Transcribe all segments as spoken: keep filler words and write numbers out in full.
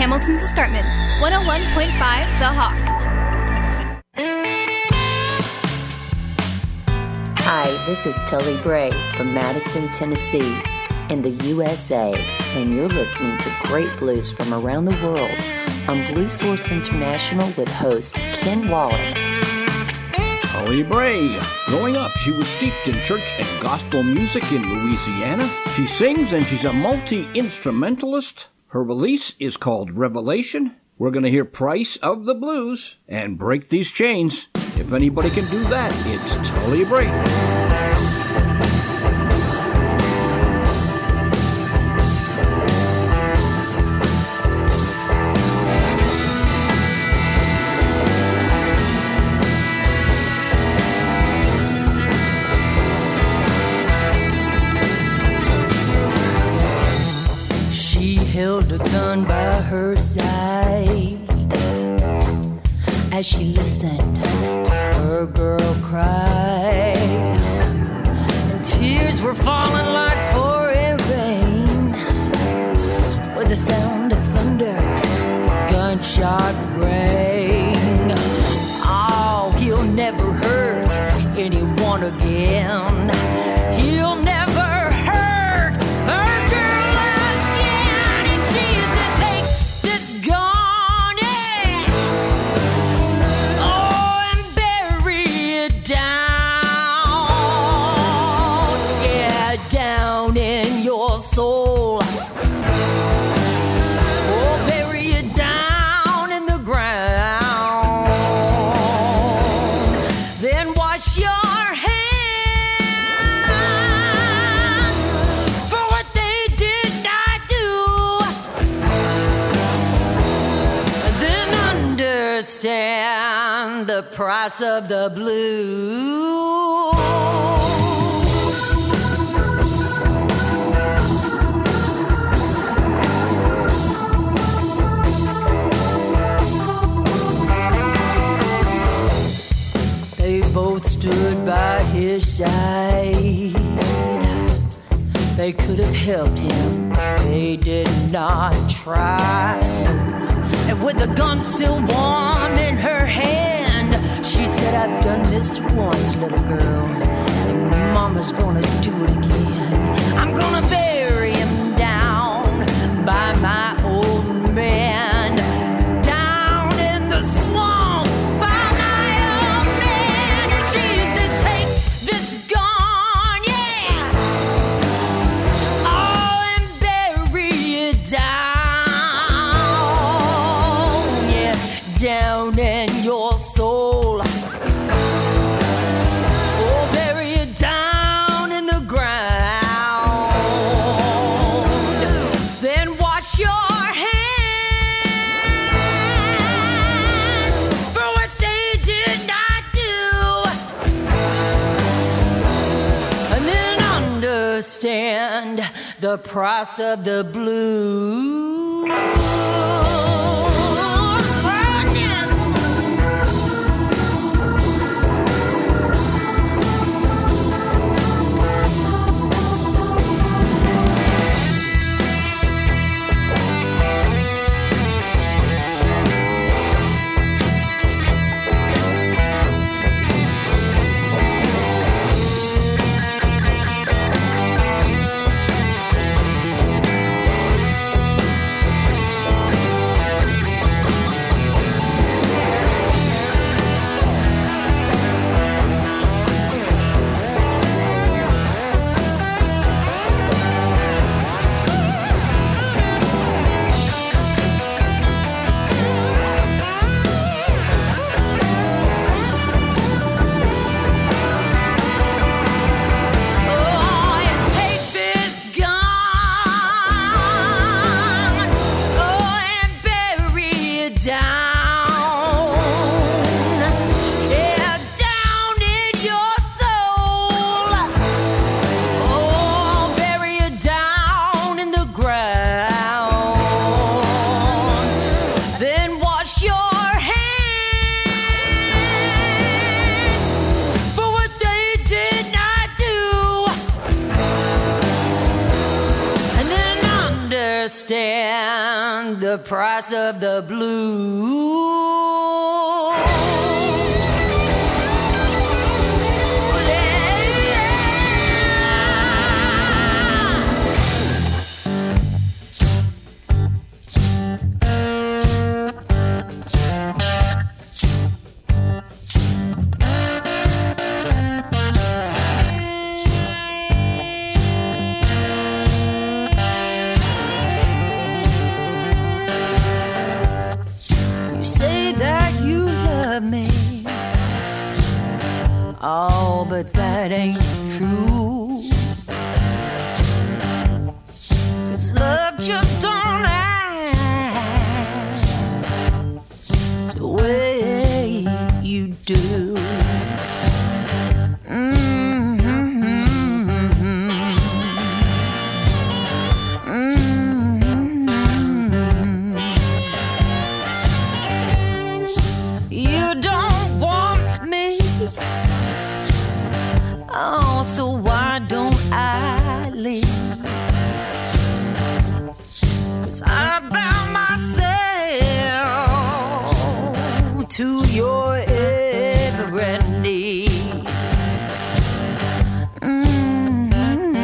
Hamilton's Escarpment, one oh one point five The Hawk. Hi, this is Tully Bray from Madison, Tennessee, in the U S A, and you're listening to great blues from around the world on Blue Source International with host Ken Wallace. Tully Bray. Growing up, she was steeped in church and gospel music in Louisiana. She sings and she's a multi-instrumentalist. Her release is called Revelation. We're going to hear Price of the Blues and Break These Chains. If anybody can do that, it's Tully Bray. Held a gun by her side as she listened to her girl cry, and tears were falling like pouring rain with the sound of thunder, gunshot ring. Oh, he'll never hurt anyone again. He'll never hurt her girl. Soul. Oh, bury it down in the ground. Then wash your hands for what they did not do. And then understand the price of the blues. Both stood by his side. They could have helped him, they did not try. And with the gun still warm in her hand, she said, I've done this once, little girl, and Mama's gonna do it again. I'm gonna bury him down by my old man. Down in your soul. Oh, bury it down in the ground. Then wash your hands for what they did not do. And then understand the price of the blues. understand the price of the blues. Oh, but that ain't true. 'Cause love just don't act the way you do. Mm-hmm. Mm-hmm. You don't want me. Oh, so why don't I leave? 'Cause I bound myself to your every need. Mm-hmm.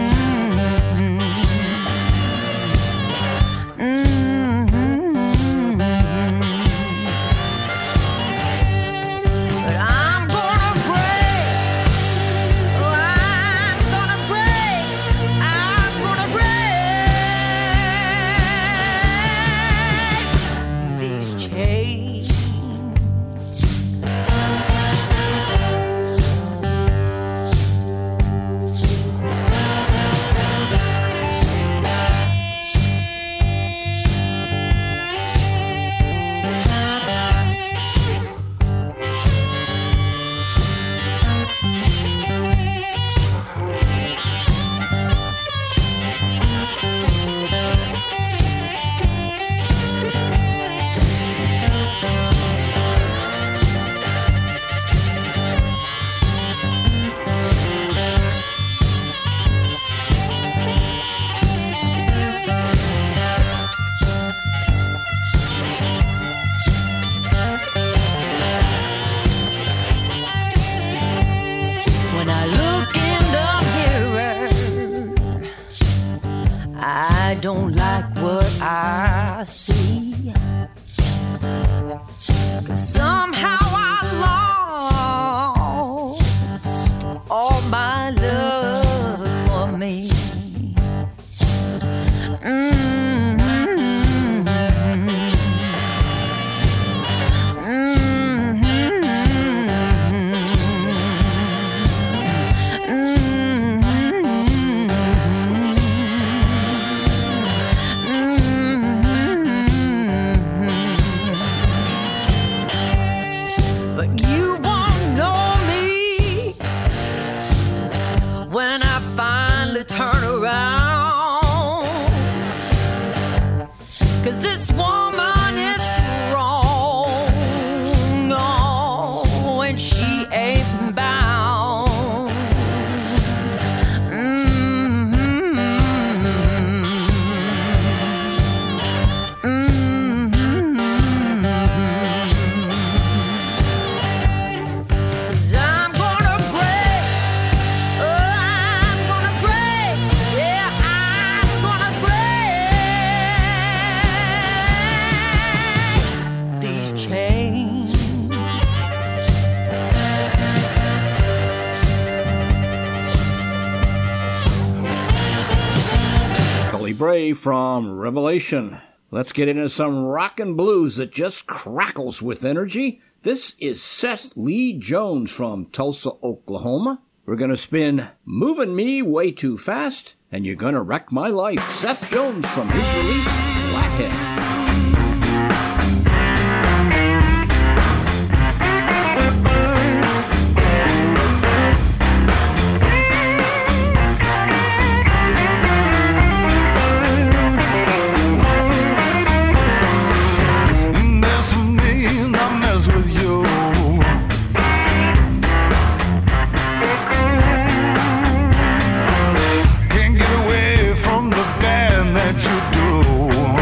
Mm-hmm. But I'm gonna break. I'm gonna break. I'm gonna break these chains. When I look in the mirror, I don't like what I see. 'Cause somehow I lost all my love for me. Mm-hmm. But you won't know me when I finally turn around. 'Cause this woman is strong, oh, and she ain't bound. Mm-hmm. Mm-hmm. 'Cause I'm gonna break. Oh, I'm gonna break. Yeah, I'm gonna break these chains. Tully Bray from Revelation. Let's get into some rockin' blues that just crackles with energy. This is Seth Lee Jones from Tulsa, Oklahoma. We're going to spin Moving Me Way Too Fast, and You're Gonna Wreck My Life. Seth Jones from his release, Flathead. Mess with me and I mess with you. Can't get away from the bad that you do.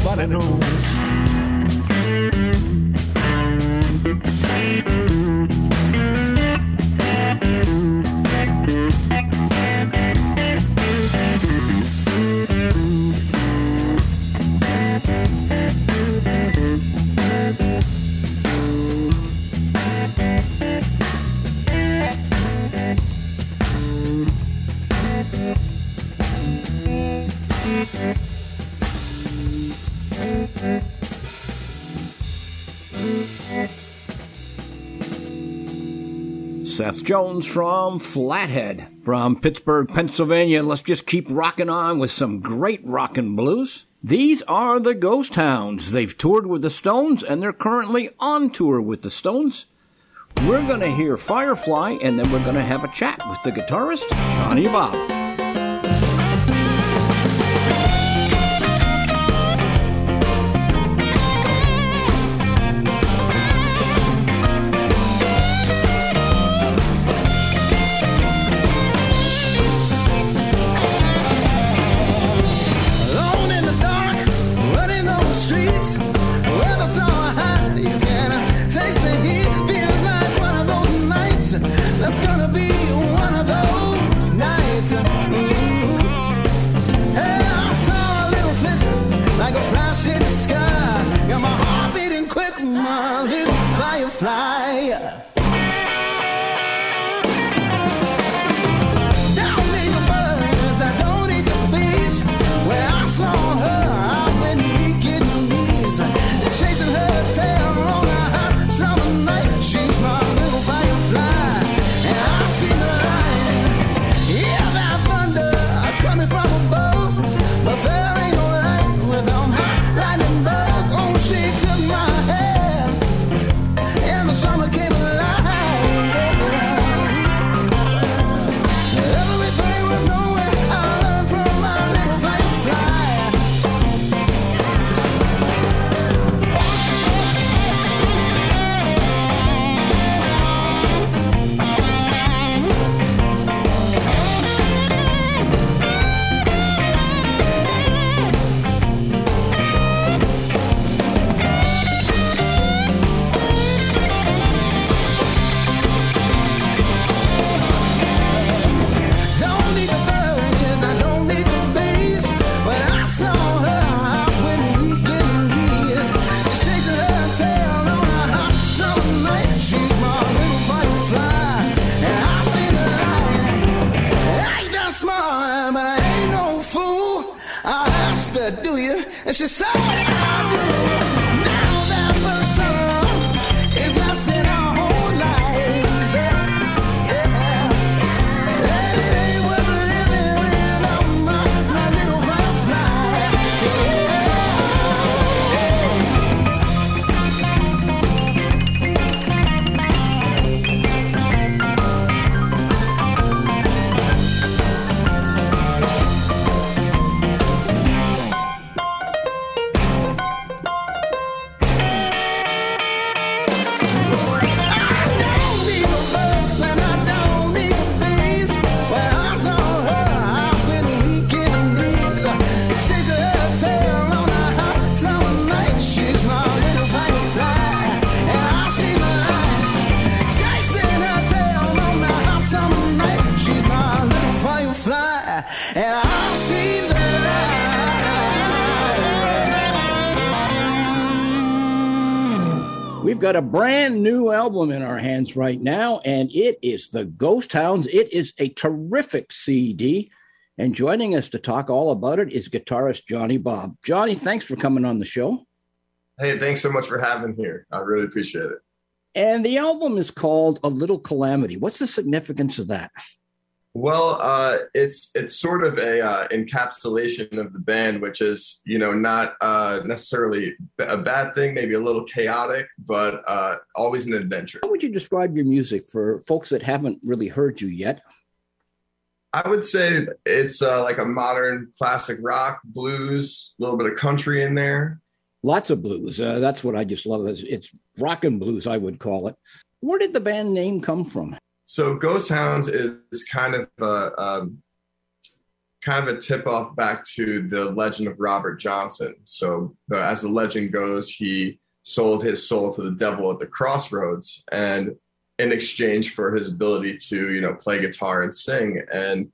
Nobody knows. Seth Jones from Flathead. From Pittsburgh, Pennsylvania, let's just keep rocking on with some great rockin' blues. These are the Ghost Hounds. They've toured with the Stones, and they're currently on tour with the Stones. We're going to hear Firefly, and then we're going to have a chat with the guitarist, Johnny Bob. That's gonna be one of those nights. And she said, I do. Now that first song is lasting our whole lives. Yeah. And it ain't worth living without my, my little firefly. We've got a brand new album in our hands right now, and it is the Ghost Hounds. It is a terrific C D, and joining us to talk all about it is guitarist Johnny Bob. Johnny, thanks for coming on the show. Hey, thanks so much for having me here. I really appreciate it. And the album is called A Little Calamity. What's the significance of that? Well, uh, it's it's sort of a uh, encapsulation of the band, which is, you know, not uh, necessarily a bad thing, maybe a little chaotic, but uh, always an adventure. How would you describe your music for folks that haven't really heard you yet? I would say it's uh, like a modern classic rock, blues, a little bit of country in there. Lots of blues. Uh, that's what I just love. It's, it's rock and blues, I would call it. Where did the band name come from? So Ghost Hounds is kind of a um, kind of a tip off back to the legend of Robert Johnson. So the, as the legend goes, he sold his soul to the devil at the crossroads, and in exchange for his ability to, you know, play guitar and sing. And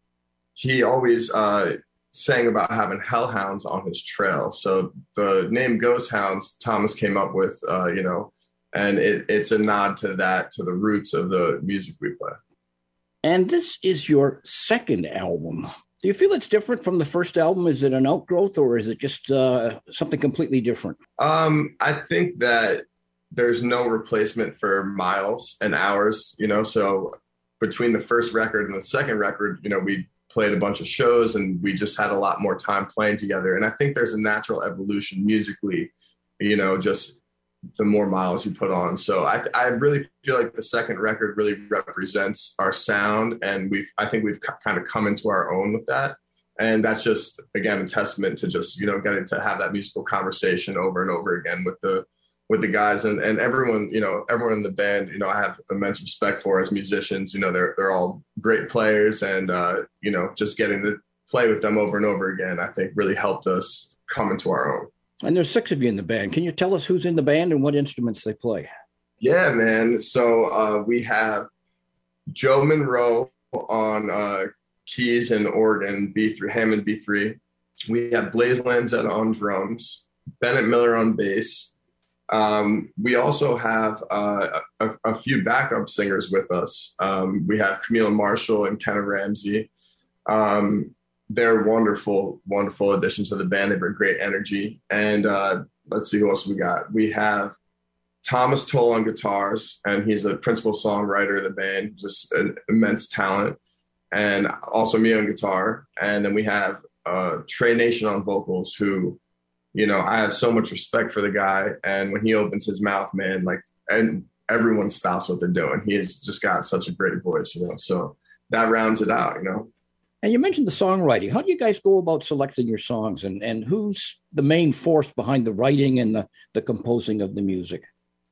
he always uh, sang about having hellhounds on his trail. So the name Ghost Hounds, Thomas came up with, uh, you know, and it, it's a nod to that, to the roots of the music we play. And this is your second album. Do you feel it's different from the first album? Is it an outgrowth, or is it just uh, something completely different? Um, I think that there's no replacement for miles and hours, you know, so between the first record and the second record, you know, we played a bunch of shows and we just had a lot more time playing together. And I think there's a natural evolution musically, you know, just the more miles you put on. So I, I really feel like the second record really represents our sound, and we've, I think we've kind of come into our own with that. And that's just, again, a testament to just, you know, getting to have that musical conversation over and over again with the, with the guys and, and everyone, you know, everyone in the band, you know, I have immense respect for as musicians. You know, they're, they're all great players, and, uh, you know, just getting to play with them over and over again, I think really helped us come into our own. And there's six of you in the band. Can you tell us who's in the band and what instruments they play? Yeah, man. So uh, we have Joe Monroe on uh, keys and organ, B three, Hammond B three. We have Blaze Lanzetta on drums, Bennett Miller on bass. Um, we also have uh, a, a few backup singers with us. Um, we have Camille Marshall and Kenna Ramsey. Um, they're wonderful, wonderful additions to the band. They bring great energy. And uh, let's see who else we got. We have Thomas Toll on guitars, and he's the principal songwriter of the band, just an immense talent. And also me on guitar. And then we have uh, Trey Nation on vocals, who, you know, I have so much respect for the guy. And when he opens his mouth, man, like, and everyone stops what they're doing. He has just got such a great voice, you know, so that rounds it out, you know. And you mentioned the songwriting. How do you guys go about selecting your songs, and, and who's the main force behind the writing and the, the composing of the music?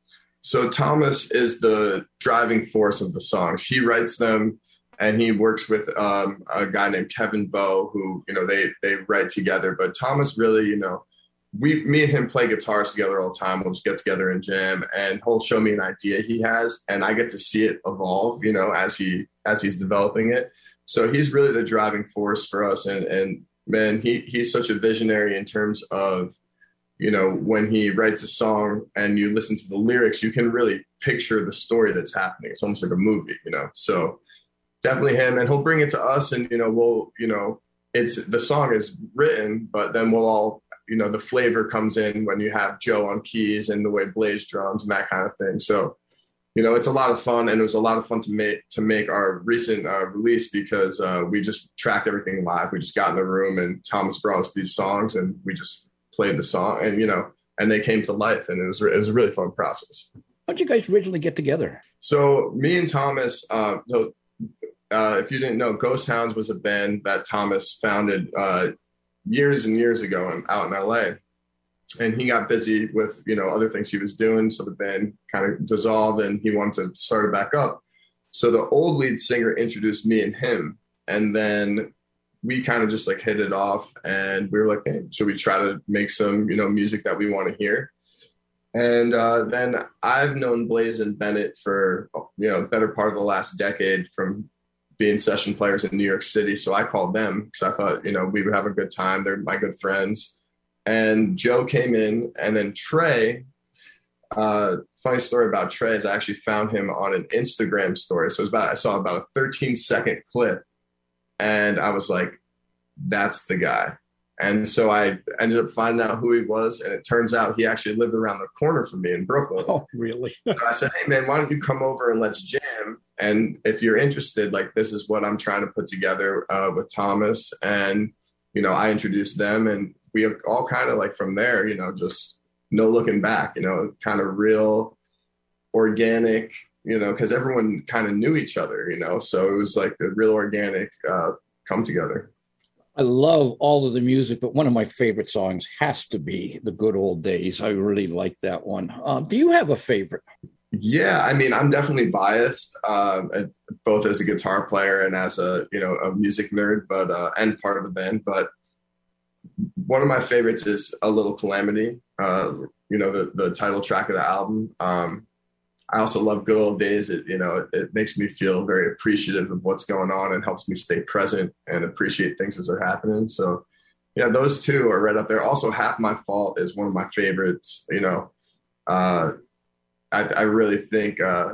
So Thomas is the driving force of the songs. He writes them, and he works with um, a guy named Kevin Bowe, who, you know, they, they write together. But Thomas really, you know, we, me and him play guitars together all the time. We'll just get together and jam, and he'll show me an idea he has, and I get to see it evolve, you know, as he, as he's developing it. So he's really the driving force for us. And, and man, he, he's such a visionary in terms of, you know, when he writes a song and you listen to the lyrics, you can really picture the story that's happening. It's almost like a movie, you know, so definitely him. And he'll bring it to us, and, you know, we'll, you know, it's, the song is written, but then we'll all, you know, the flavor comes in when you have Joe on keys and the way Blaze drums and that kind of thing. So, you know, it's a lot of fun, and it was a lot of fun to make, to make our recent uh, release, because uh, we just tracked everything live. We just got in the room, and Thomas brought us these songs, and we just played the song, and, you know, and they came to life, and it was, it was a really fun process. How'd you guys originally get together? So me and Thomas, uh, so uh, if you didn't know, Ghost Hounds was a band that Thomas founded uh, years and years ago in, out in L A. And he got busy with, you know, other things he was doing. So the band kind of dissolved, and he wanted to start it back up. So the old lead singer introduced me and him. And then we kind of just like hit it off, and we were like, hey, should we try to make some, you know, music that we want to hear? And uh, then I've known Blaze and Bennett for, you know, better part of the last decade from being session players in New York City. So I called them because I thought, you know, we would have a good time. They're my good friends. And Joe came in, and then Trey, uh, funny story about Trey is I actually found him on an Instagram story. So it was about, I saw about a thirteen second clip, and I was like, that's the guy. And so I ended up finding out who he was, and it turns out he actually lived around the corner from me in Brooklyn. Oh, really? So I said, hey, man, why don't you come over and let's jam? And if you're interested, like, this is what I'm trying to put together uh, with Thomas. And, you know, I introduced them, and we all kind of like from there, you know, just no looking back, you know, kind of real organic, you know, because everyone kind of knew each other, you know, so it was like a real organic uh, come together. I love all of the music, but one of my favorite songs has to be The Good Old Days. I really like that one. Uh, do you have a favorite? Yeah, I mean, I'm definitely biased, uh, both as a guitar player and as a, you know, a music nerd, but, uh, and part of the band. But one of my favorites is A Little Calamity, uh, you know, the, the title track of the album. Um, I also love Good Old Days. It, you know, it, it makes me feel very appreciative of what's going on and helps me stay present and appreciate things as they're happening. So yeah, those two are right up there. Also, Half My Fault is one of my favorites, you know, uh, I, I really think uh,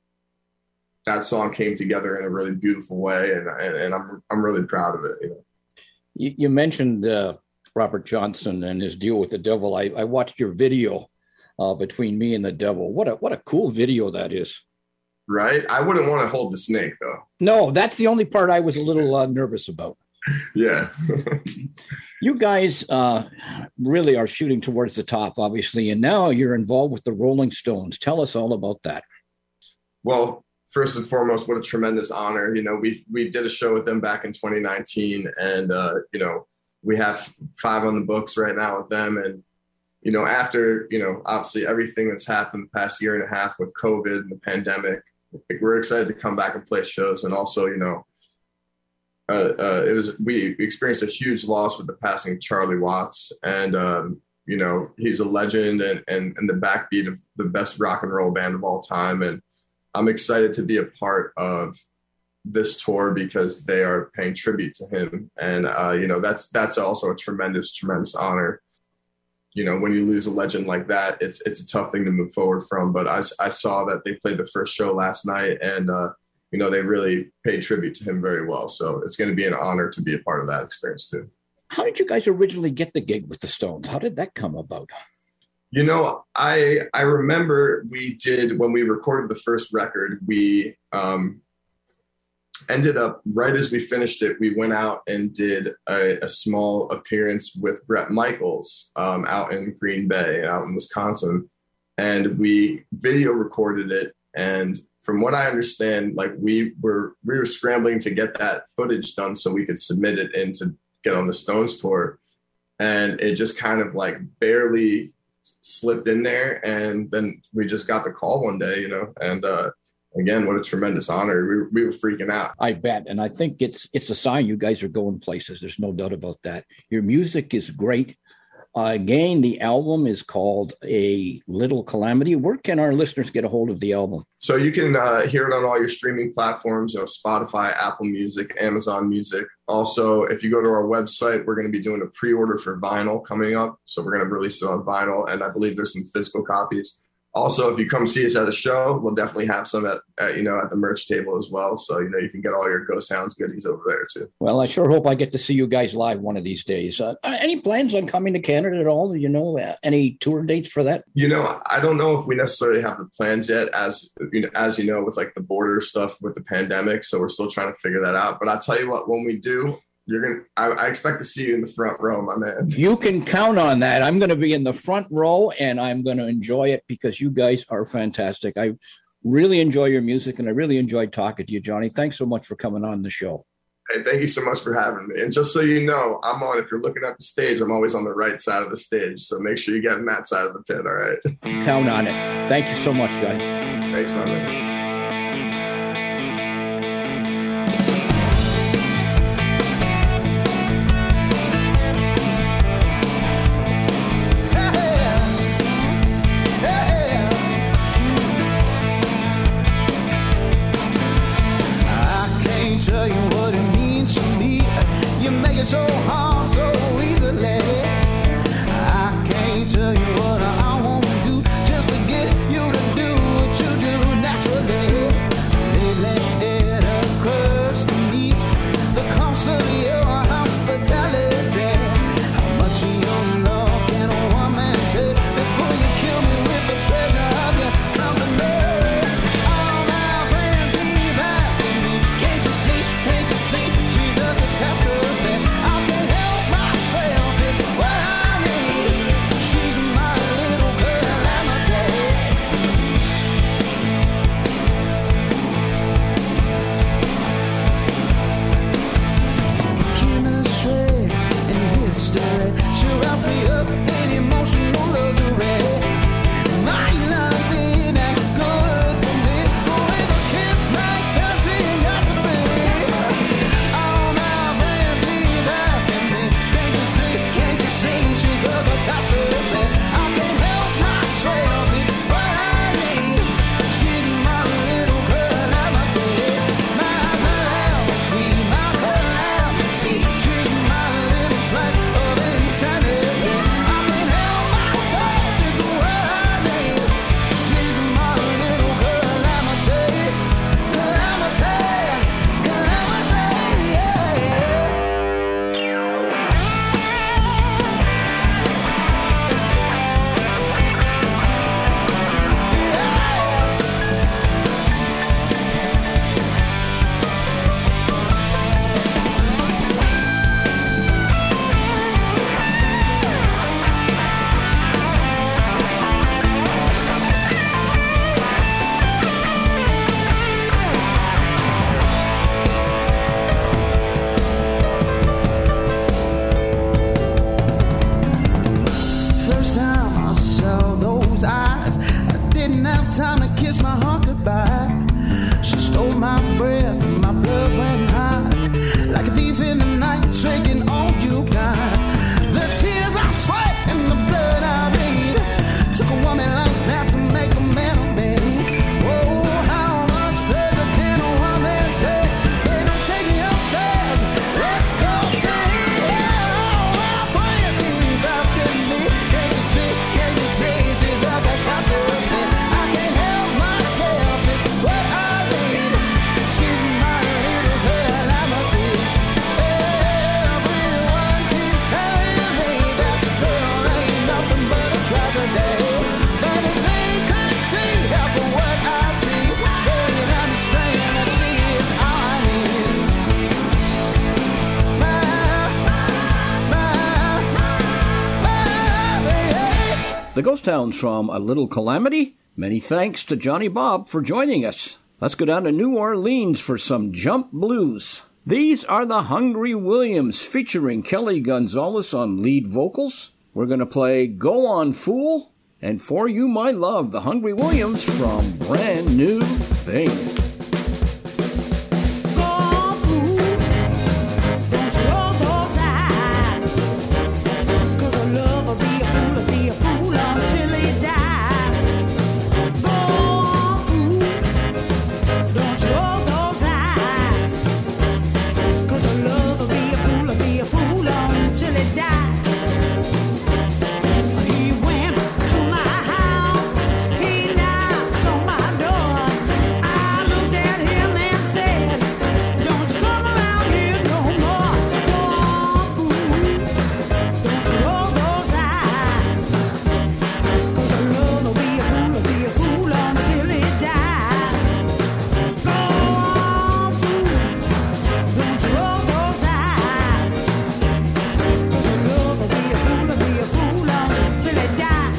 that song came together in a really beautiful way, and and, and I'm I'm really proud of it. You know, you, you mentioned uh, Robert Johnson and his deal with the devil. I, I watched your video uh, Between Me and the Devil. What a what a cool video that is. Right? I wouldn't want to hold the snake though. No, that's the only part I was a little uh, nervous about. Yeah. You guys uh, really are shooting towards the top, obviously, and now you're involved with the Rolling Stones. Tell us all about that. Well, first and foremost, what a tremendous honor. You know, we we did a show with them back in twenty nineteen, and, uh, you know, we have five on the books right now with them. And, you know, after, you know, obviously everything that's happened the past year and a half with COVID and the pandemic, we're excited to come back and play shows. And also, you know, Uh, uh, it was we experienced a huge loss with the passing of Charlie Watts, and um, you know, he's a legend and, and and the backbeat of the best rock and roll band of all time. And I'm excited to be a part of this tour because they are paying tribute to him, and uh, you know, that's that's also a tremendous tremendous honor. You know, when you lose a legend like that, it's it's a tough thing to move forward from. But I, I saw that they played the first show last night, and uh, you know, they really paid tribute to him very well. So it's going to be an honor to be a part of that experience too. How did you guys originally get the gig with the Stones? How did that come about? You know, I I remember we did, when we recorded the first record, we um, ended up, right as we finished it, we went out and did a, a small appearance with Bret Michaels um, out in Green Bay, out in Wisconsin. And we video recorded it. And from what I understand, like we were we were scrambling to get that footage done so we could submit it in to get on the Stones tour. And it just kind of like barely slipped in there. And then we just got the call one day, you know, and uh, again, what a tremendous honor. We, we were freaking out. I bet. And I think it's it's a sign you guys are going places. There's no doubt about that. Your music is great. Uh, again, the album is called A Little Calamity. Where can our listeners get a hold of the album? So you can uh, hear it on all your streaming platforms, you know, Spotify, Apple Music, Amazon Music. Also, if you go to our website, we're going to be doing a pre-order for vinyl coming up. So we're going to release it on vinyl, and I believe there's some physical copies. Also, if you come see us at a show, we'll definitely have some at, at, you know, at the merch table as well. So, you know, you can get all your Ghost Sounds goodies over there too. Well, I sure hope I get to see you guys live one of these days. Uh, any plans on coming to Canada at all? You know, uh, any tour dates for that? You know, I don't know if we necessarily have the plans yet, as you know, as you know, with like the border stuff with the pandemic. So we're still trying to figure that out. But I'll tell you what, when we do, You're gonna. I, I expect to see you in the front row, my man. You can count on that. I'm going to be in the front row, and I'm going to enjoy it because you guys are fantastic. I really enjoy your music, and I really enjoyed talking to you, Johnny. Thanks so much for coming on the show. Hey, thank you so much for having me. And just so you know, I'm on. If you're looking at the stage, I'm always on the right side of the stage. So make sure you get in that side of the pit. All right. Count on it. Thank you so much, Johnny. Thanks, my man. So hard, so easily. I can't tell you what I want to do just to get you to do what you do naturally. Lately it occurs to me the cost of your hospitality. How much of your love can a woman take before you kill me with the pleasure of your company? All my friends keep asking me, can't you see, can't you see, she's a catastrophe. I can't help myself, it's what I need. She's my time I saw those eyes, I didn't have time to kiss my heart goodbye. She stole my breath and my blood went high, like a thief in the night, taking all you got. The tears I sweat and the blood I bleed took a woman like that to make a man of me. Oh, how much pleasure can a woman take? Baby, take me upstairs, let's go sing. Oh, my friends keep asking me, can you see, can you see, she's like a Tasha Ruby. I can't help myself, it's what I need. She's my little calamity. Everyone keeps telling me that the girl ain't nothing but a tragedy. But if they could see that for what I see, they'd understand that she is all I need. My, my, my baby. The Ghost Hounds from A Little Calamity. Many thanks to Johnny Bob for joining us. Let's go down to New Orleans for some jump blues. These are the Hungry Williams featuring Kelly Gonzalez on lead vocals. We're going to play Go On Fool and For You My Love, the Hungry Williams from Brand New Thing. Go on, fool. Don't you roll those eyes. 'Cause a love will be a fool, will be a fool until he dies. Go on, fool. Don't you roll those eyes. 'Cause a love will be a fool, will be a fool until he dies. He went to my house. He knocked on my door. I looked at him and said, don't you come around here no more. Go on, fool. Don't you roll those eyes. 'Cause a love will be a fool, will be a fool until he dies. Go on, fool. Don't you roll those eyes. 'Cause a love will be a fool, will be a fool until he dies.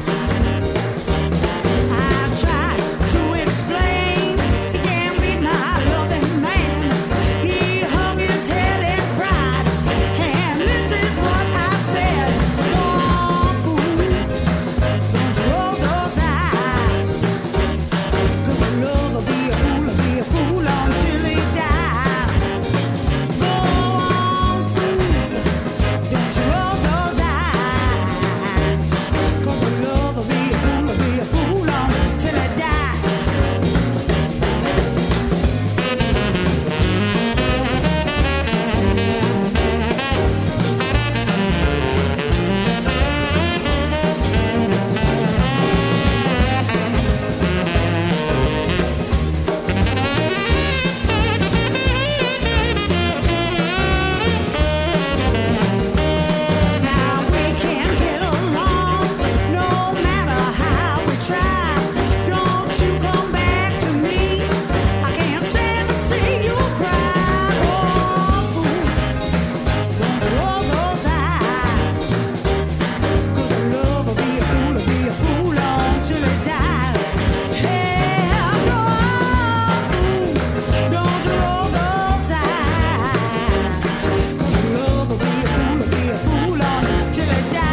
I tried to explain, he can't be my loving man. He hung his head and cried, and this is what I said. Go on, fool. Don't you roll those eyes. 'Cause a love will be a fool, will be a fool until he dies. Go on, fool. Don't you roll those eyes. 'Cause a love will be a fool, will be a fool until he dies. Now we can't get along, no matter how we try. Don't you come back to me. I can't stand to see you cry. Oh, fool, don't you roll those eyes. 'Cause a love will be a fool, will be a fool until he dies. Hey, go on, fool, don't you roll those eyes. 'Cause a love will be a fool, will be a fool until he dies.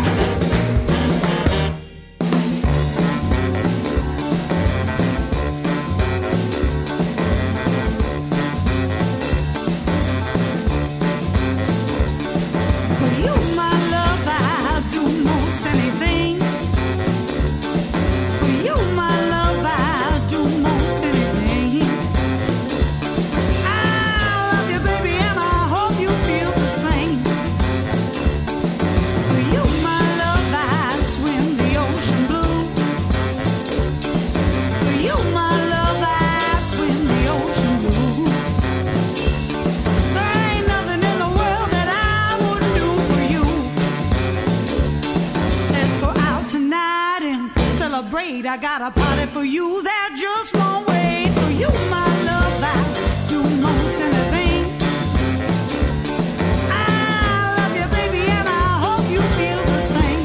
For you, my love, I'll do most anything. For you, my love, I'll do most anything. I love you, baby, and I hope you feel the same. For you, my love, I'd swim the ocean blue. For you, my love, I'd swim the ocean blue. There ain't nothing in the world that I wouldn't do for you. Let's go out tonight and celebrate. I got a party for you that just won't wait. For you, my love, I'd do most anything. I love you, baby, and I hope you feel the same.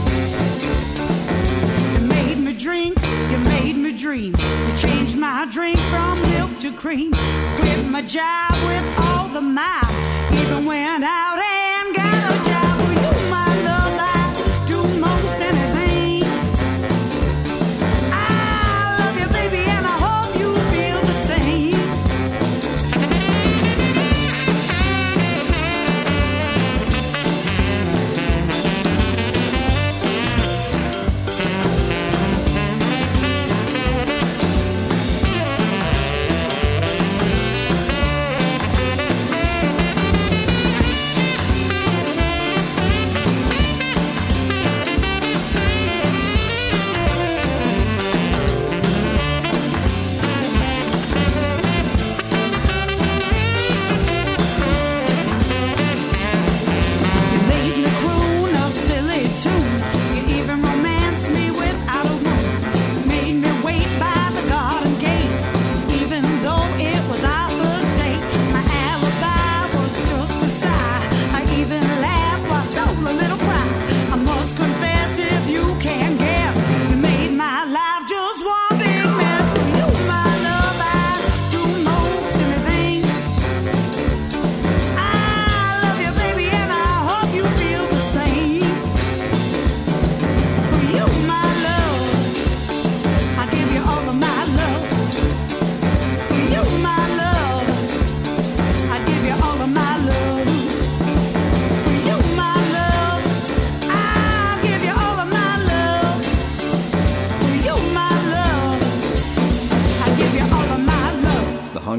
You made me drink, you made me dream. You changed my drink from milk to cream. Quit my job with all the mouth. Even went out and got a job. For you, my love, I do most anything.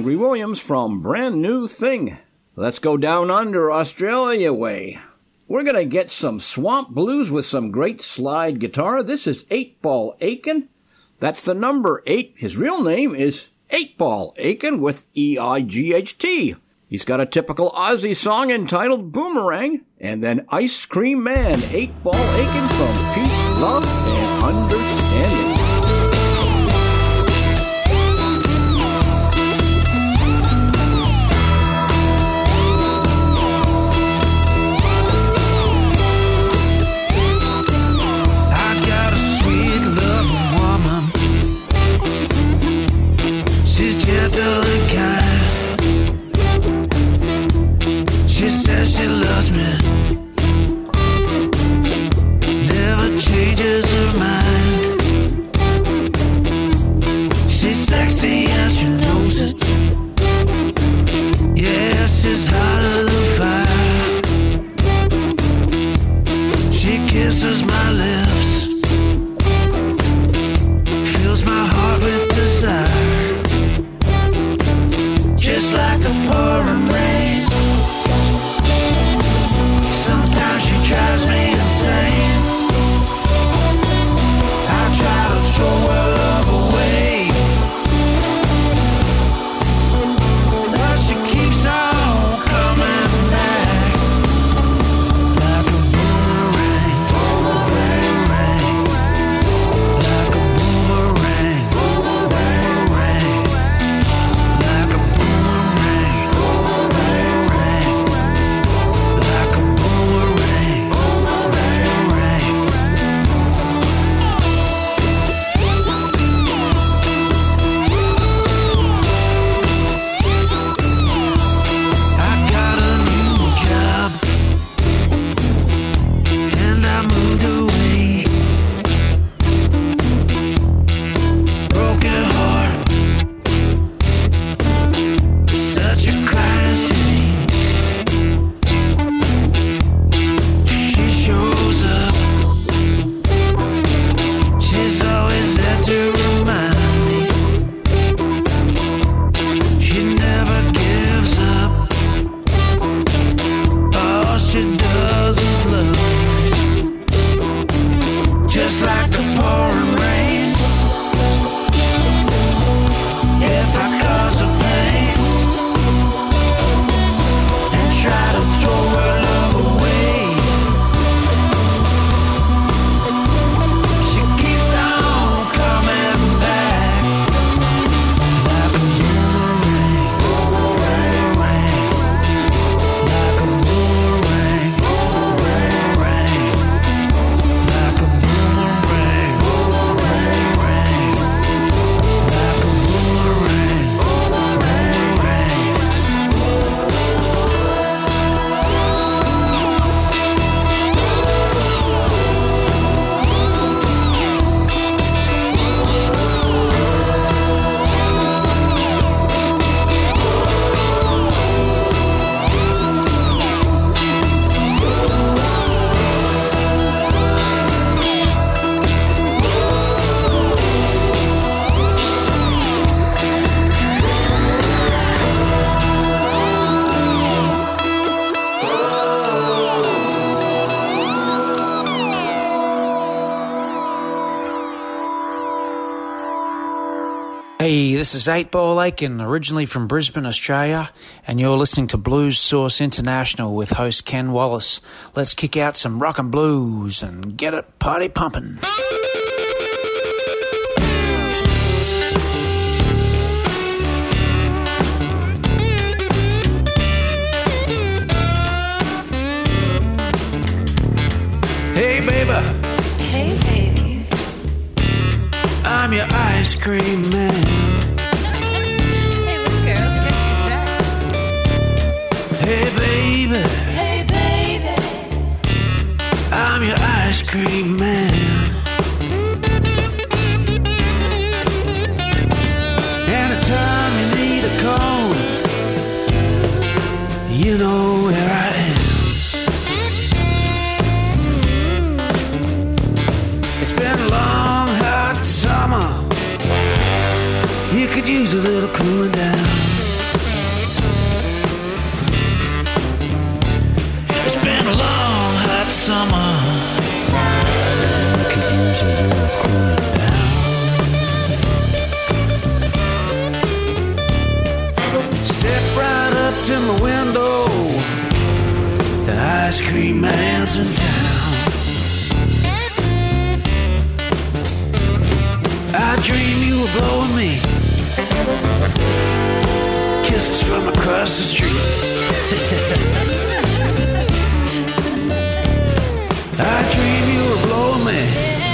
Hungry Williams from Brand New Thing. Let's go down under Australia way. We're going to get some swamp blues with some great slide guitar. This is eight Ball Aiken. That's the number eight. His real name is eight Ball Aiken with E I G H T. He's got a typical Aussie song entitled Boomerang, and then Ice Cream Man, eight Ball Aiken from Peace, Love, and Understanding. Gentle and kind. She says she loves me, never changes her mind. She's sexy and she knows it. Yeah, she's hotter than fire. She kisses my lips, fills my heart with desire. Just like the pouring rain. Sometimes she drives me insane. I try to throw her love away, but she keeps on coming back like a boomerang, boomerang, like a boomerang, boomerang, like a Hey, this is eight Ball Aiken, originally from Brisbane, Australia, and you're listening to Blues Source International with host Ken Wallace. Let's kick out some rock and blues and get it party pumping. Hey, baby. Hey, baby. I'm your ice cream man. Hey, look, girls, guess who's back? Hey, baby. Hey, baby. I'm your ice cream man. Anytime you need a cone, you know where I am. It's been a long, hot summer. You could use a little cooling down. summer. Could use a little cooling down. Step right up to my window. The ice cream man's in town. I dream you were blowing me kisses from across the street. I dream you were blowing me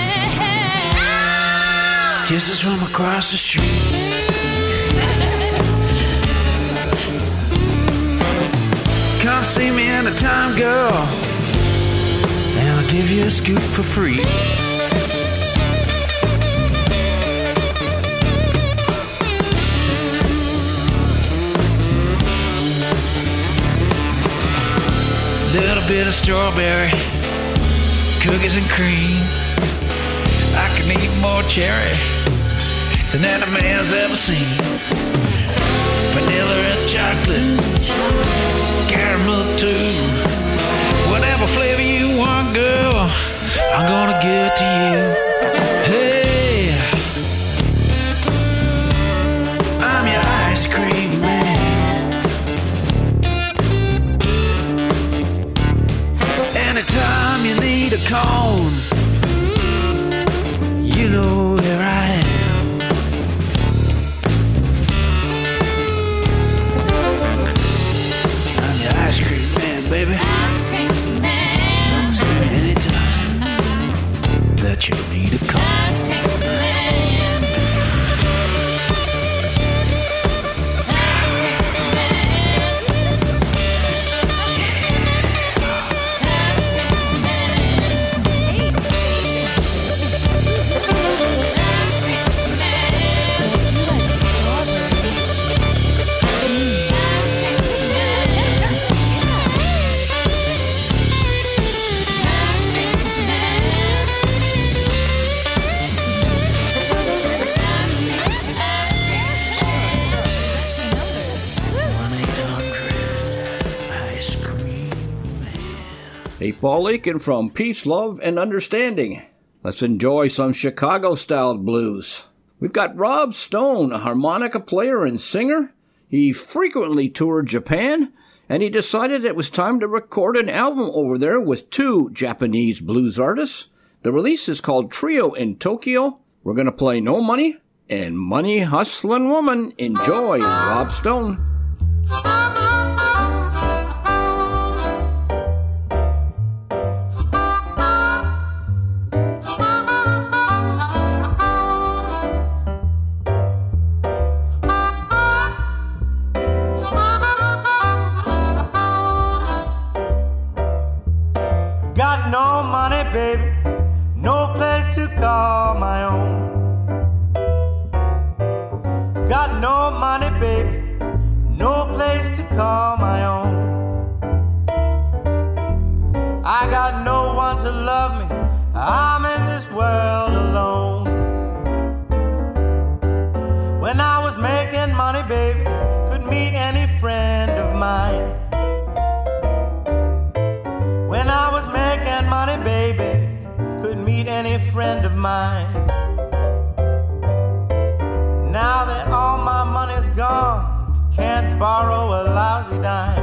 kisses from across the street. Come see me anytime, girl, and I'll give you a scoop for free. Little bit of strawberry, cookies and cream. I can eat more cherry than any man's ever seen. Vanilla and chocolate, caramel too. Whatever flavor you want, girl, I'm gonna give it to you. Hey, I'm your ice cream man. Anytime you need a cone, you know where I am. I'm your ice cream man, baby. Ice cream man. So anytime that you need a cone. Ice cream man. Ice cream man. Ice cream man. Hey, baby. Ice cream man. I do like strawberry. Ice cream man. Ice cream man. Ice cream, ice cream. What's your number? one eight hundred ice cream man. Hey, Paul Aiken from Peace, Love, and Understanding. Let's enjoy some Chicago-styled blues. We've got Rob Stone, a harmonica player and singer. He frequently toured Japan, and he decided it was time to record an album over there with two Japanese blues artists. The release is called Trio in Tokyo. We're going to play No Money and Money Hustlin' Woman. Enjoy, Rob Stone. Got no money, baby, no place to call my own. Got no money, baby, no place to call my own. I got no one to love me, I'm in this world alone. When I was making money, baby, could meet any friend of mine. When I was making money, baby, could meet any friend of mine. Now that all my money's gone, can't borrow a lousy dime.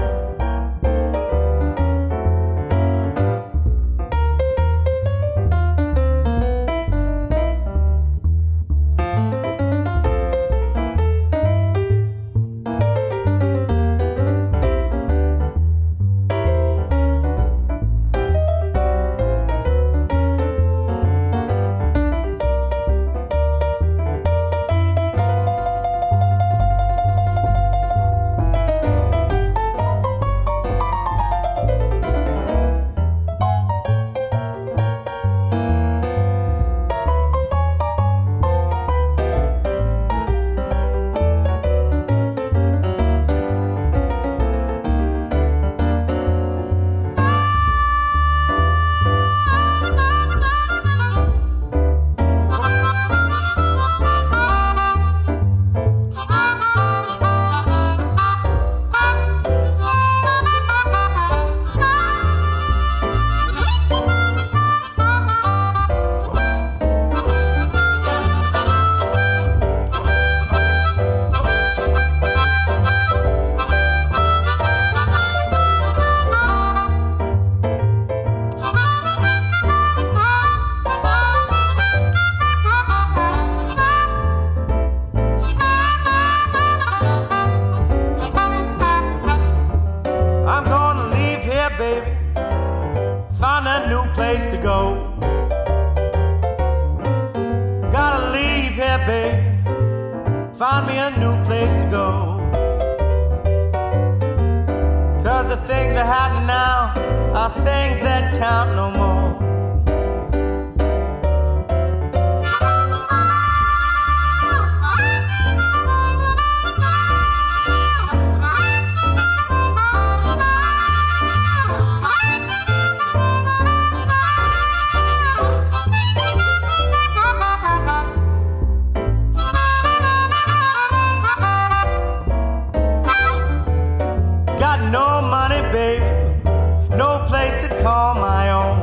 find me a new place to go. Cause the things that happen now are things that count no more. Call my own.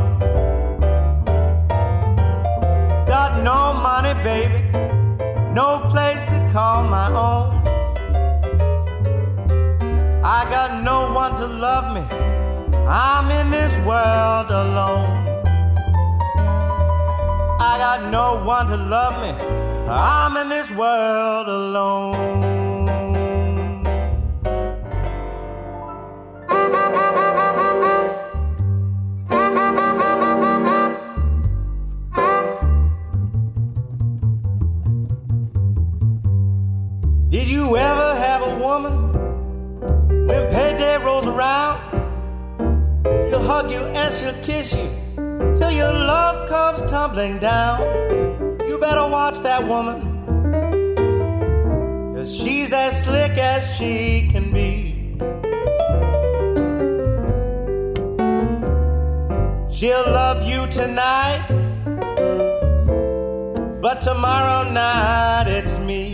Got no money, baby, no place to call my own. I got no one to love me. I'm in this world alone. I got no one to love me. I'm in this world alone. Did you ever have a woman, when payday rolls around, she'll hug you and she'll kiss you till your love comes tumbling down? You better watch that woman, cause she's as slick as she can be. She'll love you tonight, but tomorrow night it's me.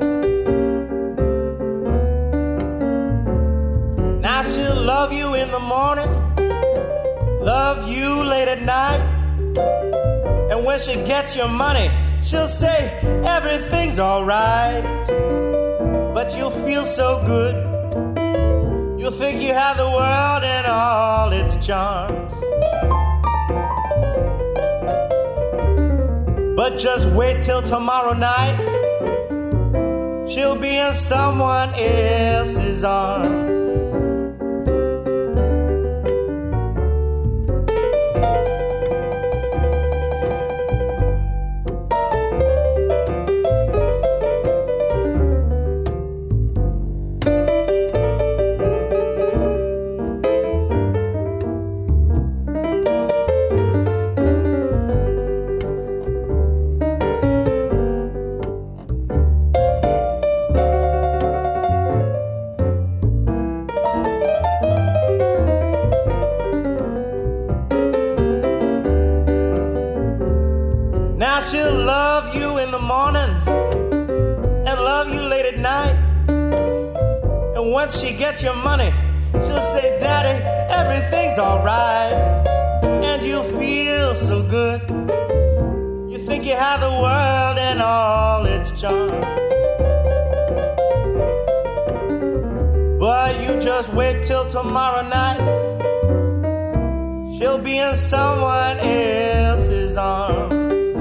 Now she'll love you in the morning, love you late at night, and when she gets your money, she'll say everything's alright. But you'll feel so good, you'll think you have the world and all its charms. But just wait till tomorrow night, she'll be in someone else's arms. Now she'll love you in the morning and love you late at night. And once she gets your money, she'll say, Daddy, everything's alright. And you'll feel so good, you think you have the world and all its charms. But you just wait till tomorrow night, she'll be in someone else's arms.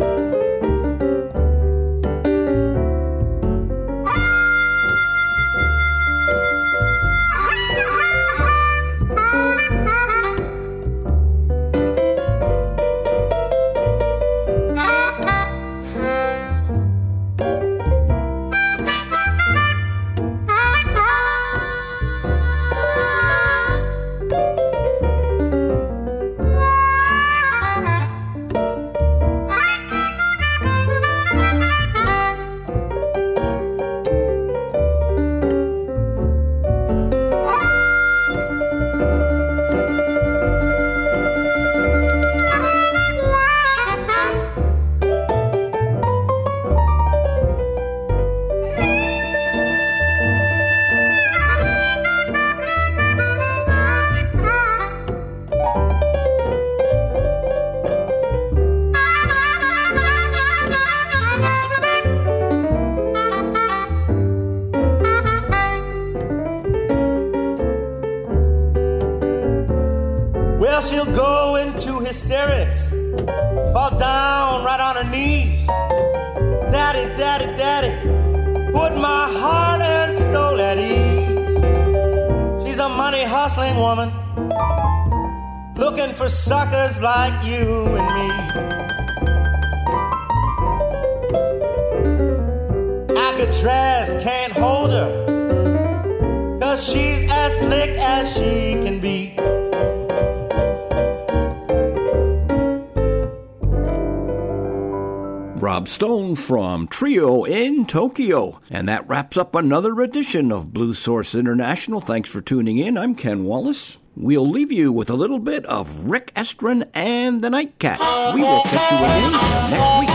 Well, she'll go into hysterics, fall down right on her knees. Daddy, daddy, daddy, put my heart and soul at ease. She's a money hustling woman, looking for suckers like you and me. I could dress can't hold her, 'cause she's as slick as she can be. Rob Stone from Trio in Tokyo. And that wraps up another edition of Blues Source International. Thanks for tuning in. I'm Ken Wallace. We'll leave you with a little bit of Rick Estrin and the Nightcats. We will catch you again next week.